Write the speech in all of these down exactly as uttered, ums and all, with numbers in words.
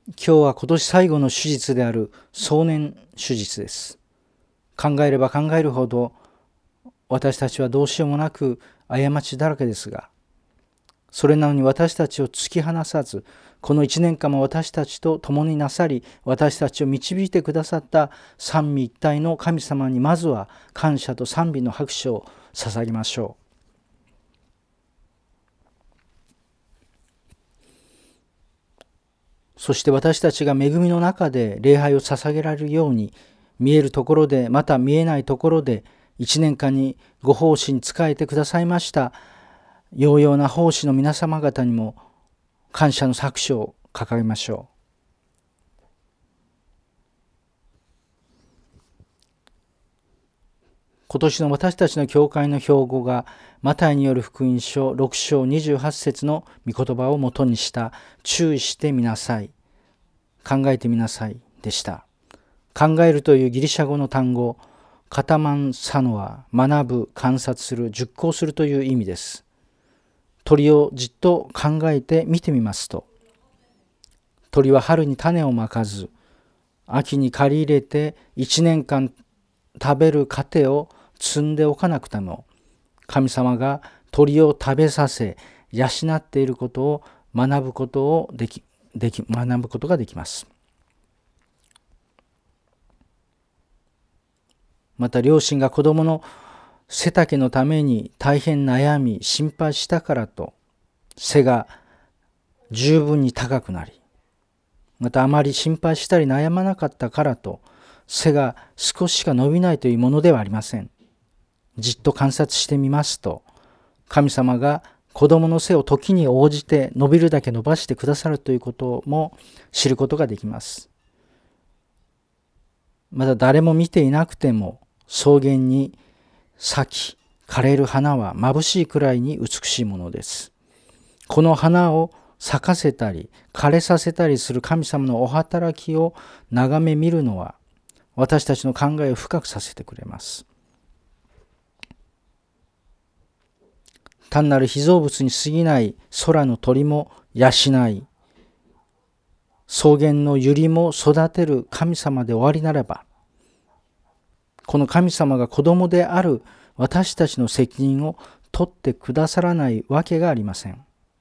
今日は今年最後の手術である壮年手術です。考えれば考えるほど私たちはどうしようもなく過ちだらけですが、それなのに私たちを突き放さず、この一年間も私たちと共になさり、私たちを導いてくださった三位一体の神様にまずは感謝と賛美の拍手を捧げましょう。そして私たちが恵みの中で礼拝を捧げられるように、見えるところでまた見えないところで一年間にご奉仕に仕えてくださいましたようような奉仕の皆様方にも感謝の拍手を掲げましょう。今年の私たちの教会の標語がマタイによる福音書ろく章にじゅうはち節の御言葉をもとにした注意してみなさい、考えてみなさいでした。考えるというギリシャ語の単語、カタマンサノは学ぶ、観察する、熟考するという意味です。鳥をじっと考えて見てみますと、鳥は春に種をまかず、秋に刈り入れて一年間食べる糧を積んでおかなくても、神様が鳥を食べさせ養っていることを学ぶことをでき、でき、学ぶことができます。また両親が子供の背丈のために大変悩み心配したからと、背が十分に高くなり、またあまり心配したり悩まなかったからと背が少ししか伸びないというものではありません。じっと観察してみますと、神様が子供の背を時に応じて伸びるだけ伸ばしてくださるということも知ることができます。まだ誰も見ていなくても草原に咲き枯れる花は眩しいくらいに美しいものです。この花を咲かせたり枯れさせたりする神様のお働きを眺め見るのは、私たちの考えを深くさせてくれます。単なる被造物に過ぎない空の鳥も養い、草原の百合も育てる神様で終わりならば、この神様が子供である私たちの責任を取ってくださらないわけがありません。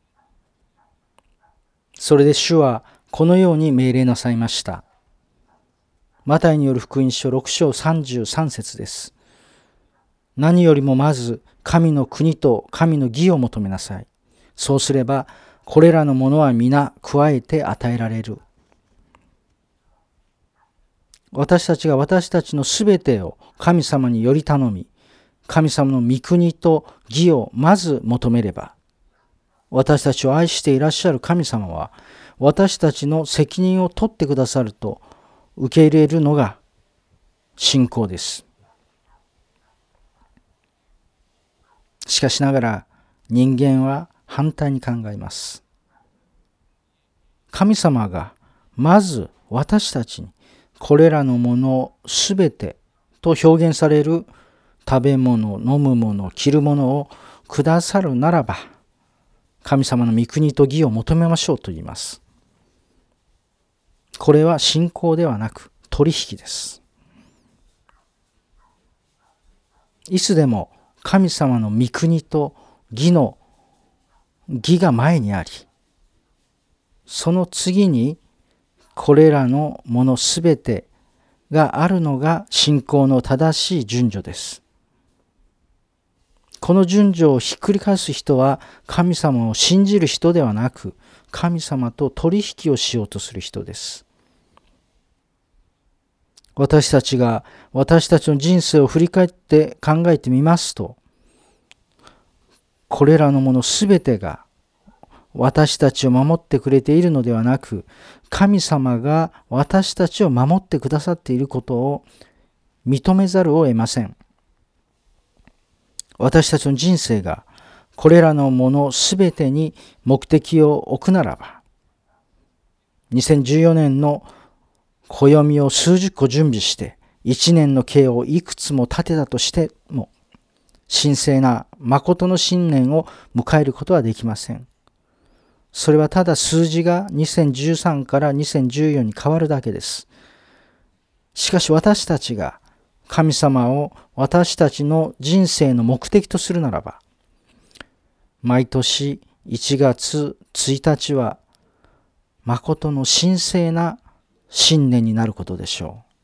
それで主はこのように命令なさいました。マタイによる福音書ろく章さんじゅうさん節です。何よりもまず神の国と神の義を求めなさい。そうすればこれらのものは皆加えて与えられる。私たちが私たちのすべてを神様により頼み、神様の御国と義をまず求めれば、私たちを愛していらっしゃる神様は私たちの責任を取ってくださると受け入れるのが信仰です。しかしながら人間は反対に考えます。神様がまず私たちにこれらのものすべてと表現される食べ物、飲むもの、着るものをくださるならば、神様の御国と義を求めましょうと言います。これは信仰ではなく取引です。いつでも神様の御国と義の義が前にあり、その次にこれらのものすべてがあるのが信仰の正しい順序です。この順序をひっくり返す人は神様を信じる人ではなく、神様と取引をしようとする人です。私たちが私たちの人生を振り返って考えてみますと、これらのものすべてが私たちを守ってくれているのではなく、神様が私たちを守ってくださっていることを認めざるを得ません。私たちの人生がこれらのものすべてに目的を置くならば、にせんじゅうよねんの暦を数十個準備していちねんの計をいくつも立てたとしても、神聖な誠の新年を迎えることはできません。 それはただ数字がにせんじゅうさんからにせんじゅうよんに変わるだけです。しかし私たちが神様を私たちの人生の目的とするならば、毎年いちがつついたちは誠の神聖な新年になることでしょう。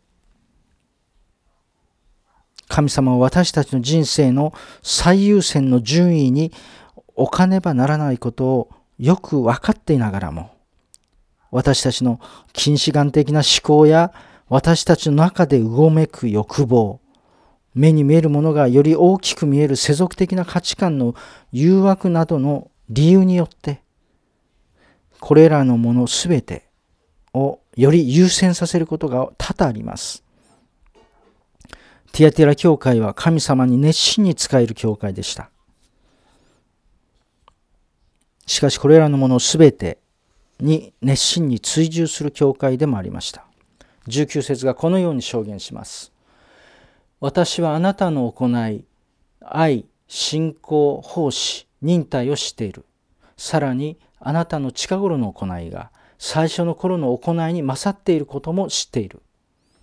神様は私たちの人生の最優先の順位に置かねばならないことをよく分かっていながらも、私たちの近視眼的な思考や私たちの中でうごめく欲望、目に見えるものがより大きく見える世俗的な価値観の誘惑などの理由によって、これらのものすべてをより優先させることが多々あります。ティアティラ教会は神様に熱心に仕える教会でした。しかしこれらのものすべてに熱心に追従する教会でもありました。じゅうきゅう節がこのように証言します。私はあなたの行い、愛、信仰、奉仕、忍耐を知っている。さらにあなたの近頃の行いが最初の頃の行いに勝っていることも知っている。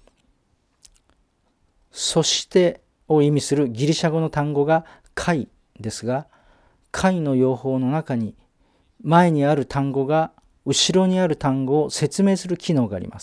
そしてを意味するギリシャ語の単語が解ですが、解の用法の中に前にある単語が後ろにある単語を説明する機能があります。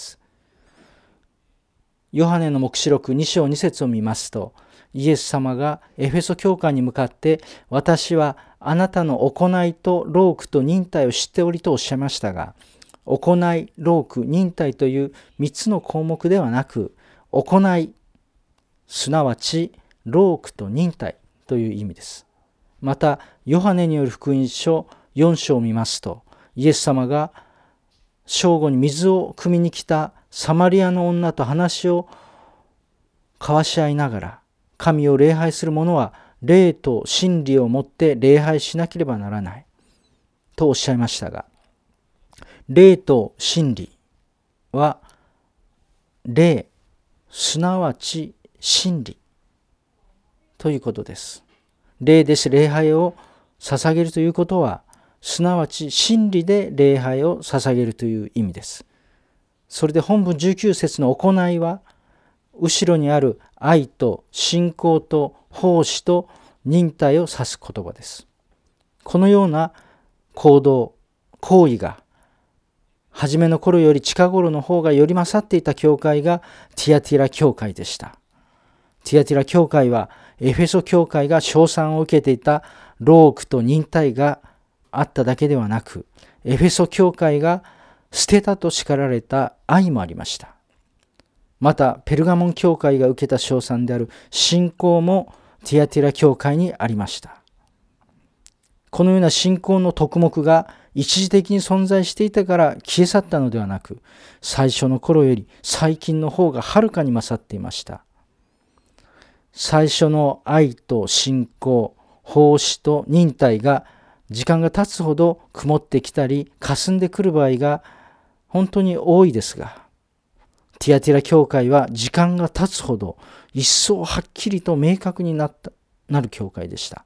ヨハネの黙示録に章に節を見ますと、イエス様がエフェソ教会に向かって、私はあなたの行いと労苦と忍耐を知っておりとおっしゃいましたが、行い、労苦、忍耐というみっつの項目ではなく、行い、すなわち労苦と忍耐という意味です。またヨハネによる福音書よん章を見ますと、イエス様が正午に水を汲みに来たサマリアの女と話を交わし合いながら、神を礼拝する者は霊と真理をもって礼拝しなければならないとおっしゃいましたが、霊と真理は霊、すなわち真理ということです。霊で礼拝を捧げるということは、すなわち真理で礼拝を捧げるという意味です。それで本文じゅうきゅう節の行いは、後ろにある愛と信仰と奉仕と忍耐を指す言葉です。このような行動、行為が初めの頃より近頃の方がより勝っていた教会がティアティラ教会でした。ティアティラ教会はエフェソ教会が称賛を受けていた労苦と忍耐があっただけではなく、エフェソ教会が捨てたと叱られた愛もありました。またペルガモン教会が受けた称賛である信仰もティアティラ教会にありました。このような信仰の徳目が一時的に存在していたから消え去ったのではなく、最初の頃より最近の方がはるかに勝っていました。最初の愛と信仰、奉仕と忍耐が時間が経つほど曇ってきたり霞んでくる場合が本当に多いですが、ティアティラ教会は時間が経つほど一層はっきりと明確になった、なる教会でした。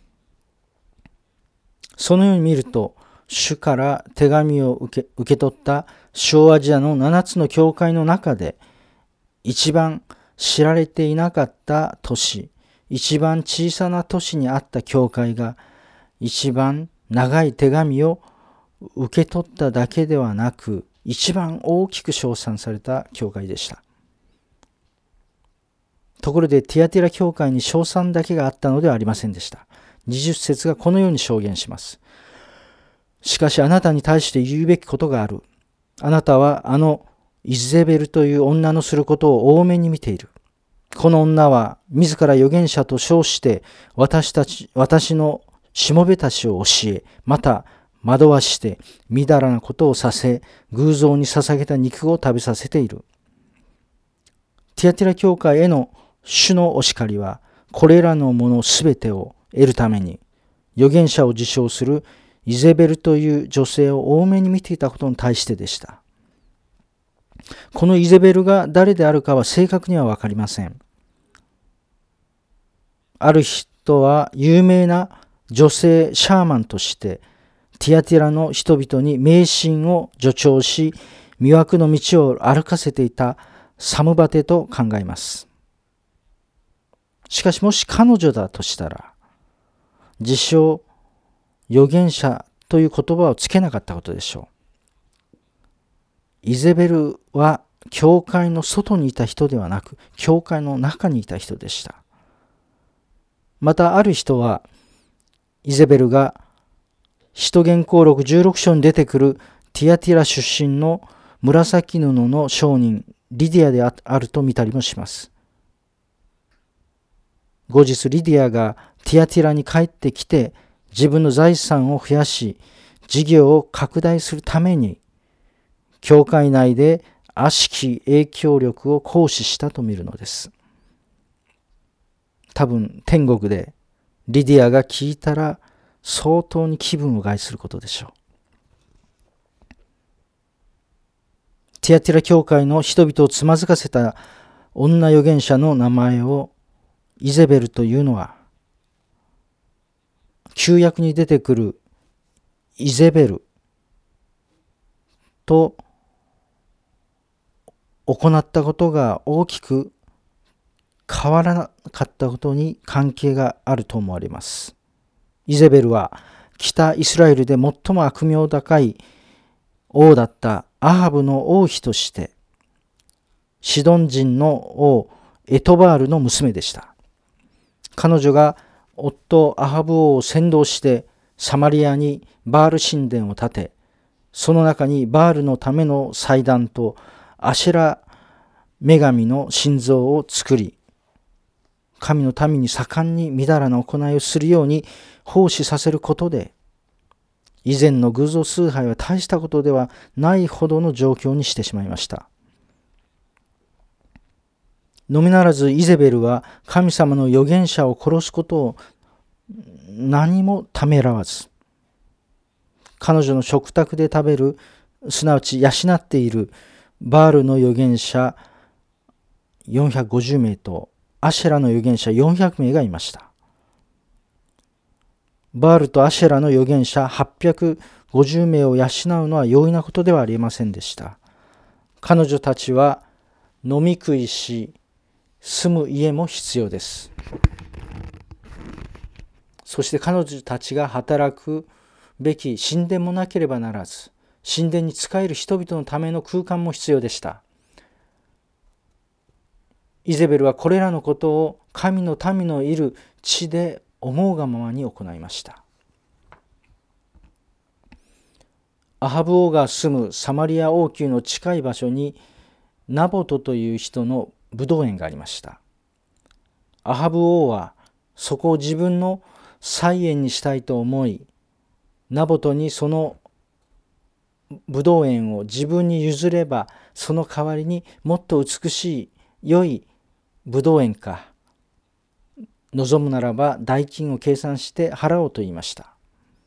そのように見ると、主から手紙を受け、受け取った小アジアのななつの教会の中で一番知られていなかった都市、一番小さな都市にあった教会が一番長い手紙を受け取っただけではなく、一番大きく称賛された教会でした。ところでティアティラ教会に称賛だけがあったのではありませんでした。にじゅっ節がこのように証言します。しかしあなたに対して言うべきことがある。あなたはあのイゼベルという女のすることを大目に見ている。この女は自ら預言者と称して私たち、私のしもべたちを教え、また惑わしてみだらなことをさせ、偶像に捧げた肉を食べさせている。ティアティラ教会への主のお叱りは、これらのものすべてを得るために預言者を自称するイゼベルという女性を多めに見ていたことに対してでした。このイゼベルが誰であるかは正確には分かりません。ある人は有名な女性シャーマンとしてティアティラの人々に迷信を助長し、魅惑の道を歩かせていたサムバテと考えます。しかしもし彼女だとしたら、自称預言者という言葉をつけなかったことでしょう。イゼベルは教会の外にいた人ではなく、教会の中にいた人でした。またある人は、イゼベルが使徒言行録じゅうろく章に出てくるティアティラ出身の紫布の商人リディアであると見たりもします。後日リディアがティアティラに帰ってきて、自分の財産を増やし、事業を拡大するために、教会内で悪しき影響力を行使したと見るのです。多分天国でリディアが聞いたら相当に気分を害することでしょう。ティアティラ教会の人々をつまずかせた女預言者の名前をイゼベルというのは、旧約に出てくるイゼベルと行ったことが大きく変わらなかったことに関係があると思われます。イゼベルは北イスラエルで最も悪名高い王だったアハブの王妃として、シドン人の王エトバールの娘でした。彼女が夫アハブ王を扇動してサマリアにバール神殿を建て、その中にバールのための祭壇とアシェラ女神の神像を作り、神の民に盛んにみだらな行いをするように奉仕させることで、以前の偶像崇拝は大したことではないほどの状況にしてしまいました。のみならずイゼベルは神様の預言者を殺すことを何もためらわず、彼女の食卓で食べる、すなわち養っているバールの預言者よんひゃくごじゅうめいとアシェラの預言者よんひゃくめいがいました。バールとアシェラの預言者はっぴゃくごじゅうめいを養うのは容易なことではありませんでした。彼女たちは飲み食いし、住む家も必要です。そして彼女たちが働くべき神殿もなければならず、神殿に仕える人々のための空間も必要でした。イゼベルはこれらのことを神の民のいる地で思うがままに行いました。アハブ王が住むサマリア王宮の近い場所にナボトという人のブドウ園がありました。アハブ王はそこを自分の菜園にしたいと思い、ナボトにそのブドウ園を自分に譲れば、その代わりにもっと美しい良いブドウ園か、望むならば代金を計算して払おうと言いました。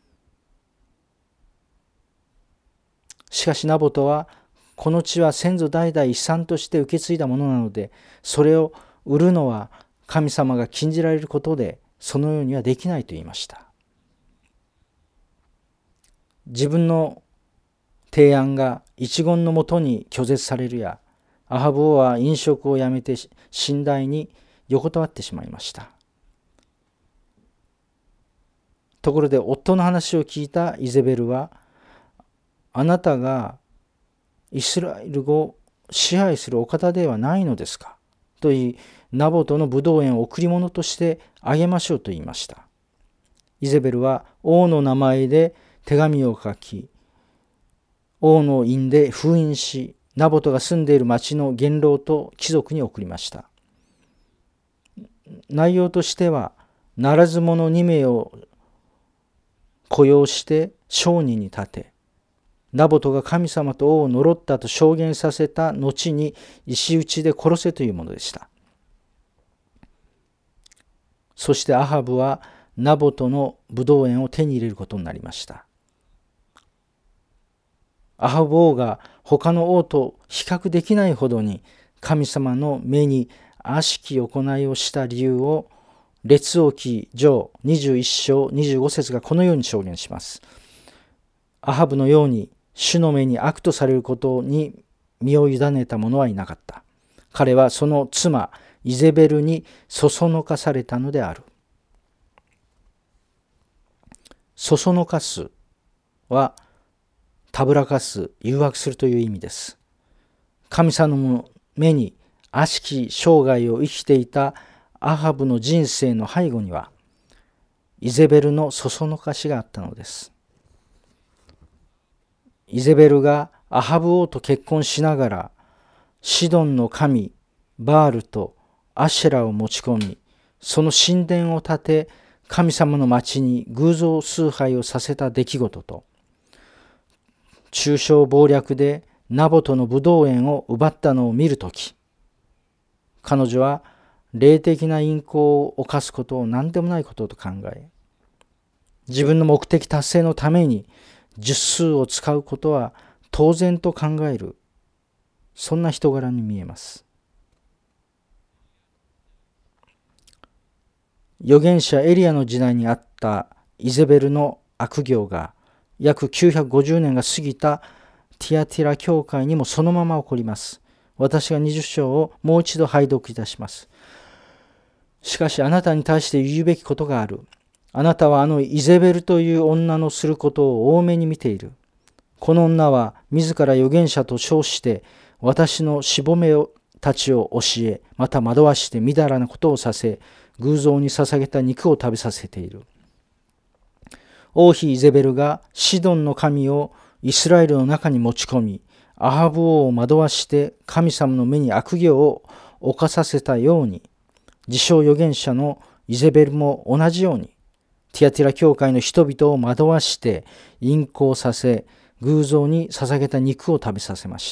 しかしナボトは、この地は先祖代々遺産として受け継いだものなので、それを売るのは神様が禁じられることで、そのようにはできないと言いました。自分の提案が一言のもとに拒絶されるや、アハブ王は飲食をやめて寝台に横たわってしまいました。ところで夫の話を聞いたイゼベルは、あなたがイスラエルを支配するお方ではないのですかと言い、ナボトのブドウ園を贈り物としてあげましょうと言いました。イゼベルは王の名前で手紙を書き、王の院で封印し、ナボトが住んでいる町の元老と貴族に送りました。内容としては、ならず者にめいを雇用して商人に立て、ナボトが神様と王を呪ったと証言させた後に石打ちで殺せというものでした。そしてアハブはナボトのブドウ園を手に入れることになりました。アハブ王が他の王と比較できないほどに神様の目に悪しき行いをした理由を、列王記上にじゅういっ章にじゅうご節がこのように証言します。 アハブのように主の目に悪とされることに身を委ねた者はいなかった。彼はその妻イゼベルにそそのかされたのである。そそのかすはたぶらかす、誘惑するという意味です。神様の目に悪しき生涯を生きていたアハブの人生の背後にはイゼベルのそそのかしがあったのです。イゼベルがアハブ王と結婚しながらシドンの神バールとアシェラを持ち込み、その神殿を建て神様の町に偶像崇拝をさせた出来事と、中傷謀略でナボトのブドウ園を奪ったのを見るとき、彼女は霊的な淫行を犯すことを何でもないことと考え、自分の目的達成のために術数を使うことは当然と考える、そんな人柄に見えます。預言者エリアの時代にあったイゼベルの悪行が約きゅうひゃくごじゅうねんが過ぎたティアティラ教会にもそのまま起こります。私がにじゅっ章をもう一度拝読いたします。しかしあなたに対して言うべきことがある。あなたはあのイゼベルという女のすることを大目に見ている。この女は自ら預言者と称して私のしぼめたちを教え、また惑わしてみだらなことをさせ、偶像に捧げた肉を食べさせている。王妃イゼベルがシドンの神をイスラエルの中に持ち込み、アハブ王を惑わして神様の目に悪行を犯させたように、自称預言者のイゼベルも同じように、ティアティラ教会の人々を惑わして淫行させ、偶像に捧げた肉を食べさせました。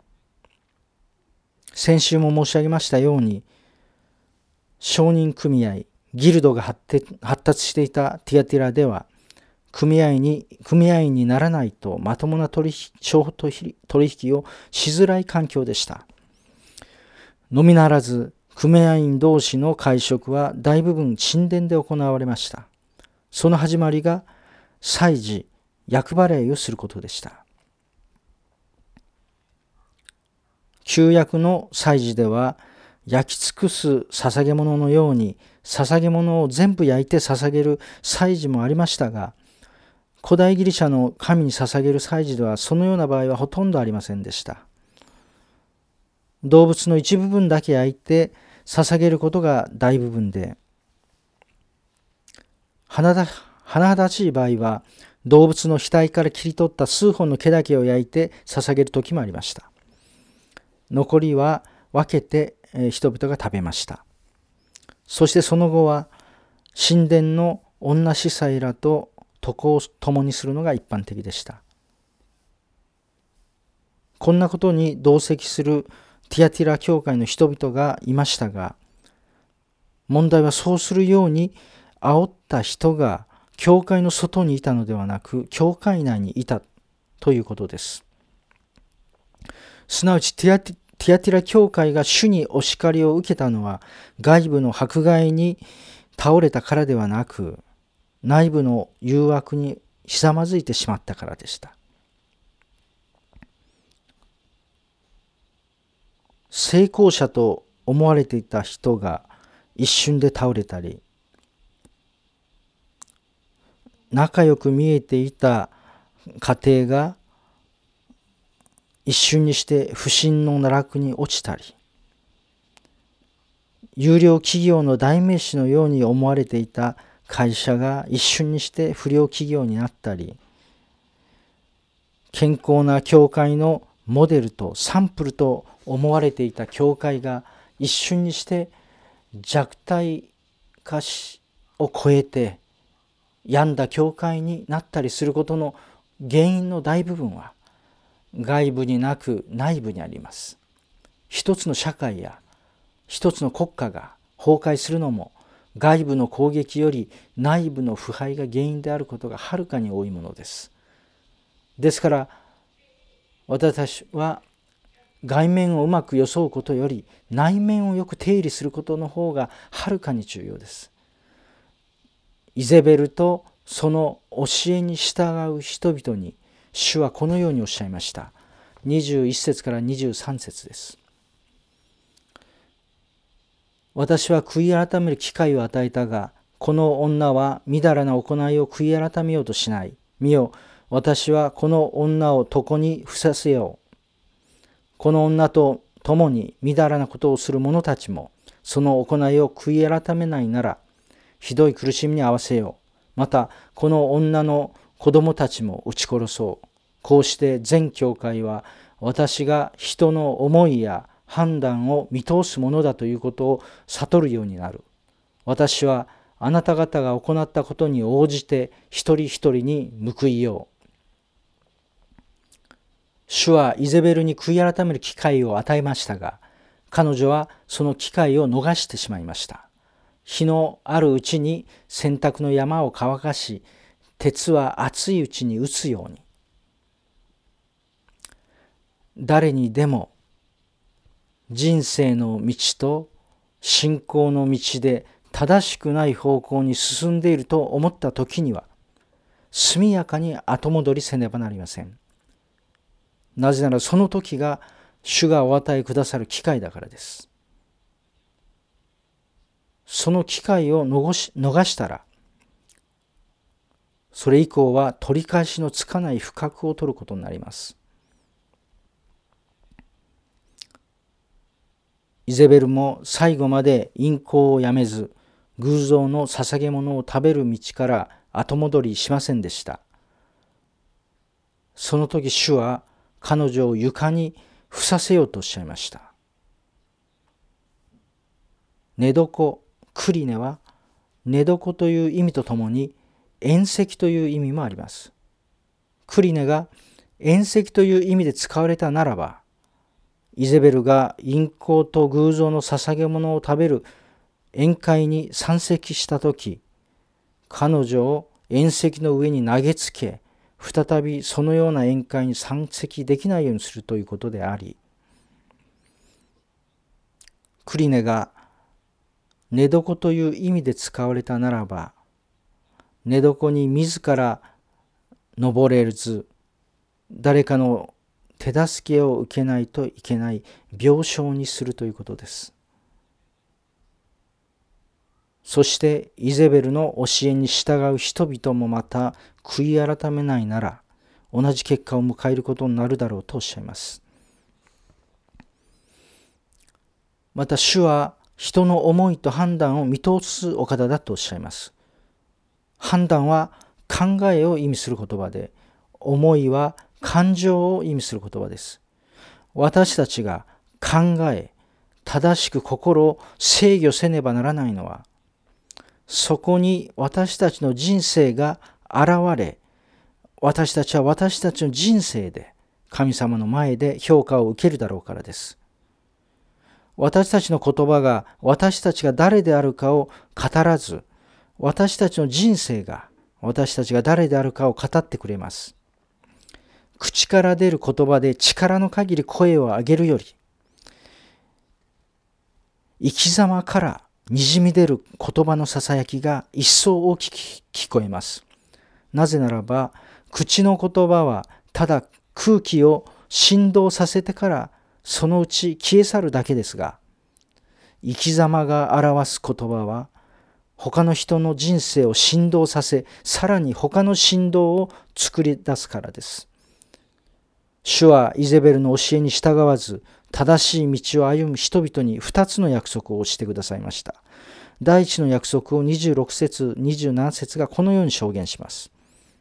先週も申し上げましたように、商人組合、ギルドが発達していたティアティラでは、組合に組合員にならないとまともな取引商取引をしづらい環境でした。のみならず、組合員同士の会食は大部分神殿で行われました。その始まりが祭事、厄払いをすることでした。旧約の祭事では、焼き尽くす捧げ物のように捧げ物を全部焼いて捧げる祭事もありましたが、古代ギリシャの神に捧げる祭事ではそのような場合はほとんどありませんでした。動物の一部分だけ焼いて捧げることが大部分で、甚だしい場合は動物の額から切り取った数本の毛だけを焼いて捧げる時もありました。残りは分けて人々が食べました。そしてその後は神殿の女司祭らと床を共にするのが一般的でした。こんなことに同席するティアティラ教会の人々がいましたが、問題はそうするように煽った人が教会の外にいたのではなく、教会内にいたということです。すなわちティアティティアティラ教会が主にお叱りを受けたのは、外部の迫害に倒れたからではなく、内部の誘惑にひざまずいてしまったからでした。成功者と思われていた人が一瞬で倒れたり、仲良く見えていた家庭が一瞬にして不信の奈落に落ちたり、優良企業の代名詞のように思われていた会社が一瞬にして不良企業になったり、健康な教会のモデルとサンプルと思われていた教会が一瞬にして弱体化を超えて病んだ教会になったりすることの原因の大部分は外部になく内部にあります。一つの社会や一つの国家が崩壊するのも、外部の攻撃より内部の腐敗が原因であることがはるかに多いものです。ですから私たちは外面をうまく装うことより内面をよく手入れすることの方がはるかに重要です。イゼベルとその教えに従う人々に主はこのようにおっしゃいました。にじゅういっ節からにじゅうさん節です。私は悔い改める機会を与えたが、この女はみだらな行いを悔い改めようとしない。見よ、私はこの女を床に伏させよう。この女と共にみだらなことをする者たちも、その行いを悔い改めないなら、ひどい苦しみに合わせよう。また、この女の子供たちも撃ち殺そう。こうして全教会は、私が人の思いや判断を見通すものだということを悟るようになる。私はあなた方が行ったことに応じて一人一人に報いよう。主はイゼベルに悔い改める機会を与えましたが、彼女はその機会を逃してしまいました。日のあるうちに洗濯の山を乾かし、鉄は熱いうちに打つように。誰にでも人生の道と信仰の道で正しくない方向に進んでいると思った時には、速やかに後戻りせねばなりません。なぜならその時が主がお与えくださる機会だからです。その機会を逃し、逃したら、それ以降は取り返しのつかない不覚を取ることになります。イゼベルも最後まで淫行をやめず、偶像の捧げ物を食べる道から後戻りしませんでした。その時主は彼女を床に伏させようとおっしゃいました。寝床、クリネは寝床という意味とともに縁石という意味もあります。クリネが縁石という意味で使われたならば、イゼベルが淫行と偶像の捧げ物を食べる宴会に参席したとき、彼女を宴席の上に投げつけ、再びそのような宴会に参席できないようにするということであり、クリネが寝床という意味で使われたならば、寝床に自ら登れず、誰かの手助けを受けないといけない病床にするということです。そしてイゼベルの教えに従う人々もまた悔い改めないなら、同じ結果を迎えることになるだろうとおっしゃいます。また主は人の思いと判断を見通すお方だとおっしゃいます。判断は考えを意味する言葉で、思いは感情を意味する言葉です。私たちが考え、正しく心を制御せねばならないのは、そこに私たちの人生が現れ、私たちは私たちの人生で神様の前で評価を受けるだろうからです。私たちの言葉が私たちが誰であるかを語らず、私たちの人生が私たちが誰であるかを語ってくれます。口から出る言葉で力の限り声を上げるより、生き様からにじみ出る言葉のささやきが一層大きく聞こえます。なぜならば、口の言葉はただ空気を振動させてからそのうち消え去るだけですが、生き様が表す言葉は他の人の人生を振動させ、さらに他の振動を作り出すからです。主はイゼベルの教えに従わず、正しい道を歩む人々に二つの約束をしてくださいました。第一の約束をにじゅうろく節、にじゅうなな節がこのように証言します。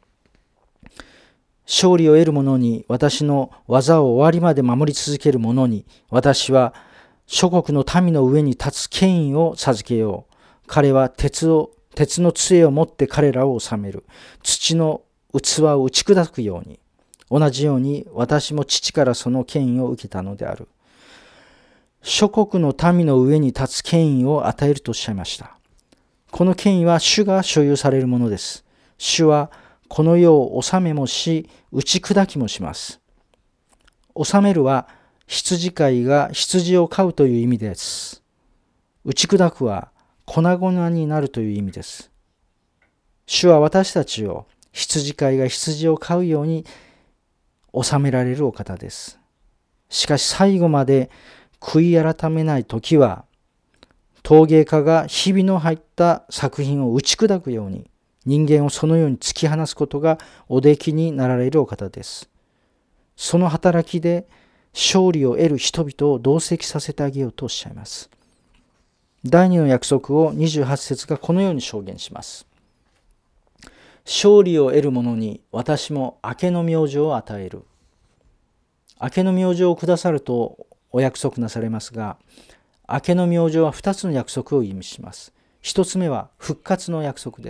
勝利を得る者に、私の技を終わりまで守り続ける者に、私は諸国の民の上に立つ権威を授けよう。彼は鉄を、鉄の杖を持って彼らを治める。土の器を打ち砕くように。同じように私も父からその権威を受けたのである。諸国の民の上に立つ権威を与えるとおっしゃいました。この権威は主が所有されるものです。主はこの世を治めもし、打ち砕きもします。治めるは羊飼いが羊を飼うという意味です。打ち砕くは粉々になるという意味です。 主は私たちを羊飼いが羊を飼うように治められるお方です。しかし最後まで悔い改めないときは、陶芸家がひびの入った作品を打ち砕くように、人間をそのように突き放すことがおできになられるお方です。その働きで勝利を得る人々を同席させてあげようとおっしゃいます。第二の約束をにじゅうはち節がこのように証言します。勝利を得る者に私も明けの明星を与える。明けの明星をくださるとお約束なされますが、明けの明星はふたつの約束を意味します。ひとつめは復活の約束です。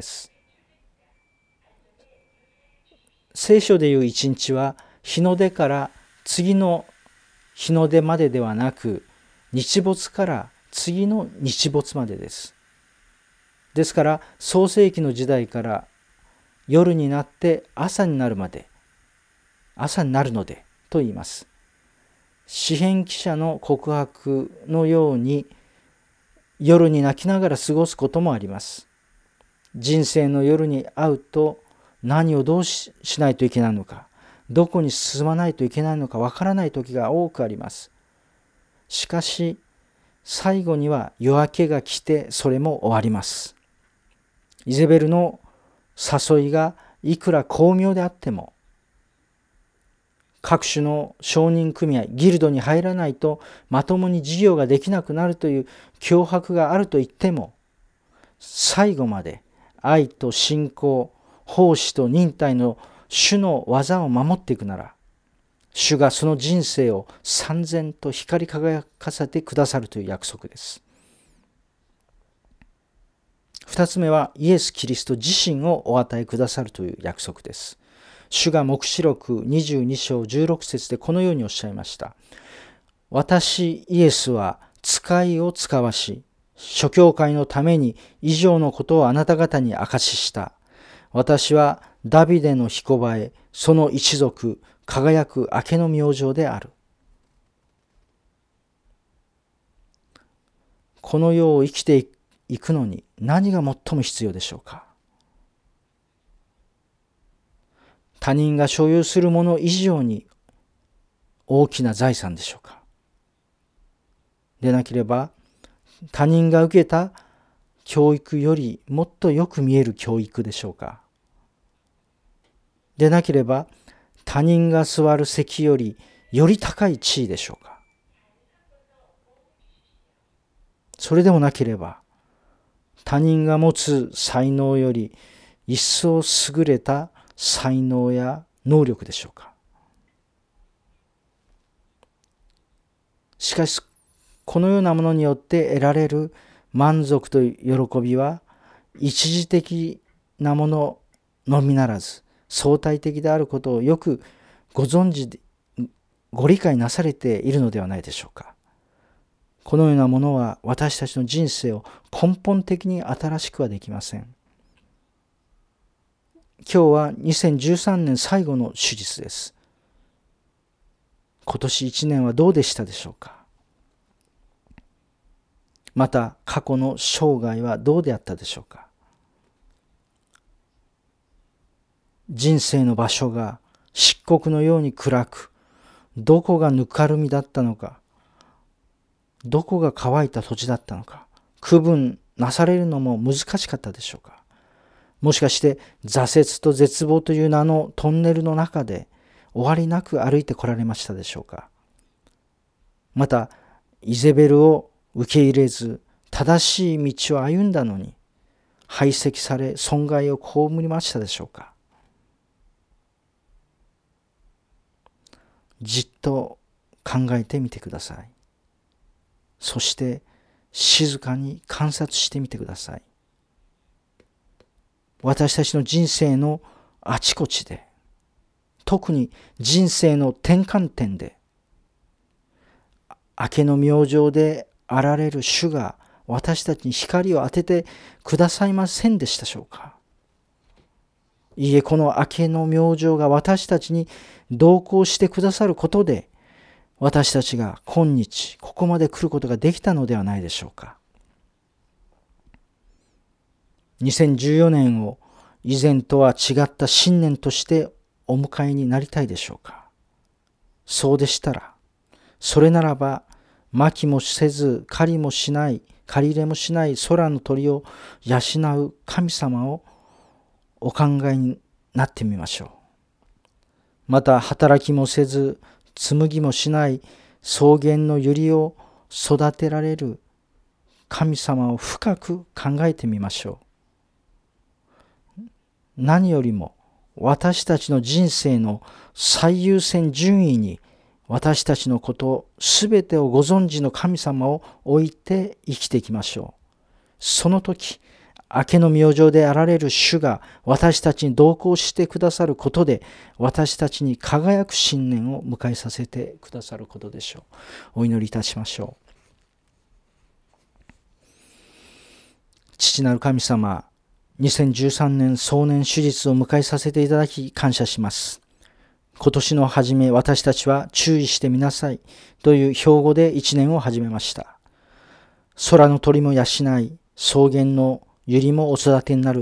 聖書でいう一日は日の出から次の日の出までではなく、日没から次の日没までです。ですから創世紀の時代から夜になって朝になるまで、朝になるのでと言います。詩編記者の告白のように夜に泣きながら過ごすこともあります。人生の夜に会うと何をどう し, しないといけないのか、どこに進まないといけないのかわからない時が多くあります。しかし最後には夜明けが来てそれも終わります。イゼベルの誘いがいくら巧妙であっても、各種の商人組合、ギルドに入らないとまともに事業ができなくなるという脅迫があると言っても、最後まで愛と信仰、奉仕と忍耐の主の技を守っていくなら、主がその人生を燦然と光り輝かせてくださるという約束です。二つ目はイエス・キリスト自身をお与えくださるという約束です。主が黙示録にじゅうに章じゅうろく節でこのようにおっしゃいました。私イエスは使いを使わし、諸教会のために以上のことをあなた方に証しした。私はダビデの彦羽、その一族、輝く明けの明星である。この世を生きていくのに何が最も必要でしょうか。他人が所有するもの以上に大きな財産でしょうか。でなければ他人が受けた教育よりもっとよく見える教育でしょうか。でなければ他人が座る席よりより高い地位でしょうか。それでもなければ他人が持つ才能より一層優れた才能や能力でしょうか。しかしこのようなものによって得られる満足と喜びは一時的なもののみならず相対的であることをよくご存知ご理解なされているのではないでしょうか。このようなものは私たちの人生を根本的に新しくはできません。今日はにせんじゅうさんねん最後の手術です。今年いちねんはどうでしたでしょうか。また過去の生涯はどうであったでしょうか。人生の場所が漆黒のように暗く、どこがぬかるみだったのか、どこが乾いた土地だったのか、区分なされるのも難しかったでしょうか。もしかして挫折と絶望という名のトンネルの中で終わりなく歩いてこられましたでしょうか。またイゼベルを受け入れず正しい道を歩んだのに排斥され損害を被りましたでしょうか。じっと考えてみてください。そして静かに観察してみてください。私たちの人生のあちこちで、特に人生の転換点で、明けの明星であられる主が私たちに光を当ててくださいませんでしたでしょうか。いいえ、この明けの明星が私たちに同行してくださることで、私たちが今日ここまで来ることができたのではないでしょうか。にせんじゅうよねんを以前とは違った新年としてお迎えになりたいでしょうか。そうでしたら、それならば、まきもせず、狩りもしない、借り入れもしない空の鳥を養う神様をお考えになってみましょう。また、働きもせず、紡ぎもしない草原の百合を育てられる神様を深く考えてみましょう。何よりも私たちの人生の最優先順位に私たちのことすべてをご存知の神様を置いて生きていきましょう。その時、明けの明星であられる主が私たちに同行してくださることで、私たちに輝く新年を迎えさせてくださることでしょう。お祈りいたしましょう。父なる神様、にせんじゅうさんねん壮年手術を迎えさせていただき感謝します。今年の初め、私たちは注意してみなさいという標語で一年を始めました。空の鳥も養い、草原の百合もお育てになる